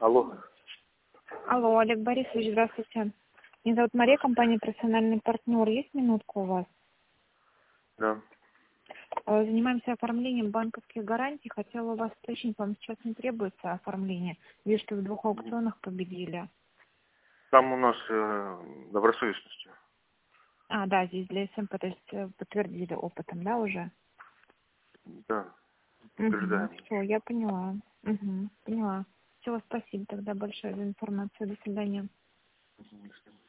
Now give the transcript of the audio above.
Алло. Алло, Олег Борисович, здравствуйте. Меня зовут Мария, компания «Профессиональный партнер». Есть минутка у вас? Да. Занимаемся оформлением банковских гарантий. Хотела у вас уточнить, вам сейчас не требуется оформление? Вижу, что в 2 аукционах победили. Там у нас добросовестностью. Да, здесь для СМП, то есть подтвердили опытом, да, уже? Да. Подтверждаем. Все, я поняла. Поняла. Все, спасибо тогда большое за информацию. До свидания. Мгм.